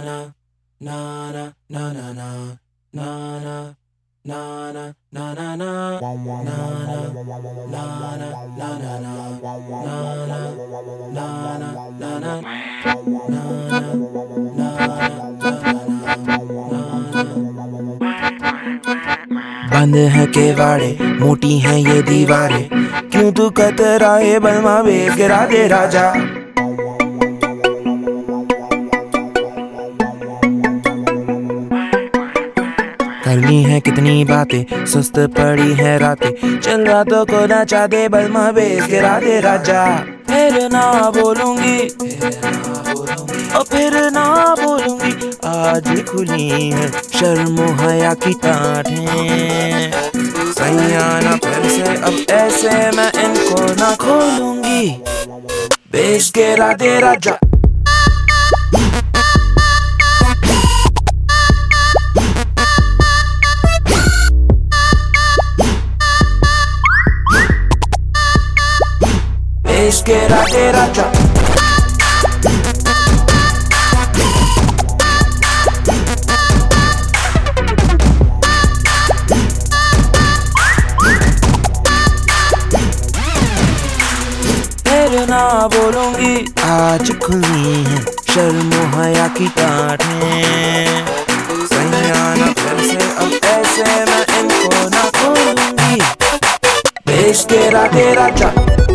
बंद है केवाड़े, मोटी हैं ये दीवारें, क्यों तू कतराए बलमा बेस गिरा दे राजा। कर ली हैं कितनी बातें, सुस्त पड़ी है रातें, चल रातों को नचा दे बलमा बेस गिरा दे राजा। फिर ना बोलूंगी और फिर ना बोलूंगी, आज खुली है शर्म हया की टाँटें। सैयाना फिर से अब ऐसे मैं इनको ना खोलूंगी, बेस गिरा दे राजा। बेस गिरा दे राजा। फिर ना बोलूंगी, आज खुली है शर्म हया की टाँटें। सैयाना फिर से अब ऐसे मैं इनको ना खोलूंगी, बेस गिरा दे राजा।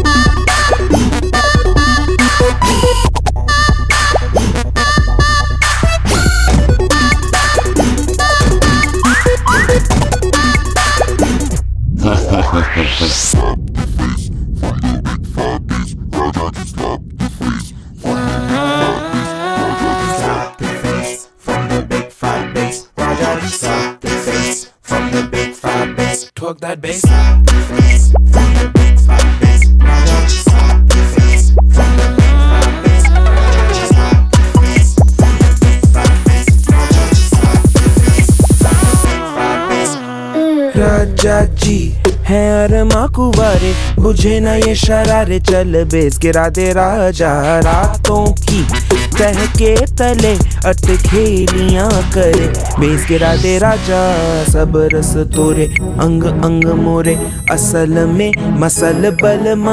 Talk that bass. Stop the face from the big fat bass. Just stop the face from the big fat bass. Just stop the face from the big fat bass. Just stop the face from the big fat bass. राजा जी है अरमा कुंवारे, बुझे ना ये शरारे, चल base गिरा दे राजा। रातों की तह के तले अटखेलियां करे, बेस गिरा दे राजा। सब रस तोरे अंग अंग मोरे, असल में मसल बलमा।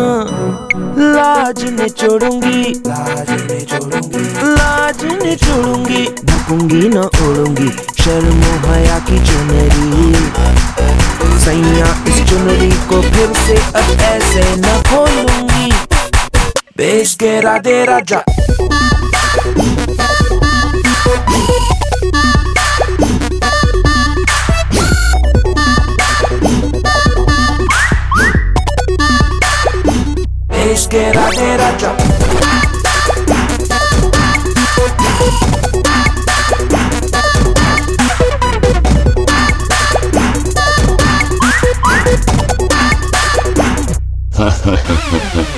लाज ने छोड़ूंगी, लाज ने छोड़ूंगी, लाज ने छोड़ूंगी, ढकूंगी न ओढ़ूंगी शर्म हया की चुनरी। सैया इस चुनरी को फिर से अब ऐसे न खोलूंगी, बेस गिरा दे राजा। बेस गिरा दे राजा। Ha ha ha ha ha.